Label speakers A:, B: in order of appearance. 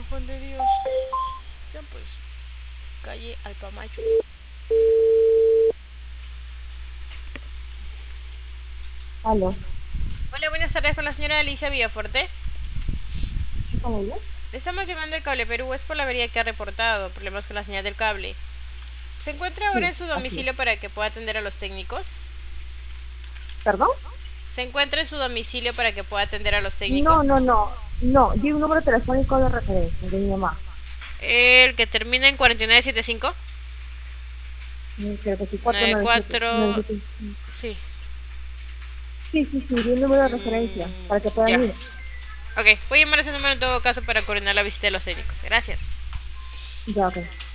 A: Juan de Dios. Ya pues, calle Alpamacho.
B: Aló,
A: Hola, buenas tardes con la señora Alicia Villaforte.
B: ¿sí con ella?
A: Le estamos llamando del Cable Perú, es por la avería que ha reportado problemas con la señal del cable. ¿Se encuentra ahora
B: Sí,
A: en su
B: así es.
A: domicilio para que pueda atender a los técnicos?
B: ¿Perdón?
A: ¿Se encuentra en su domicilio para que pueda atender a los
B: No,
A: técnicos?
B: no, no, no, di un número telefónico de referencia de mi mamá.
A: El que termina en 4975.
B: Creo que sí, 497.
A: 94.
B: 97.
A: Sí.
B: Sí, sí, sí, di un número de referencia para que puedan
A: Ya.
B: ir.
A: Ok, voy a llamar a ese número en todo caso para coordinar la visita de los técnicos. Gracias.
B: Ya, ok.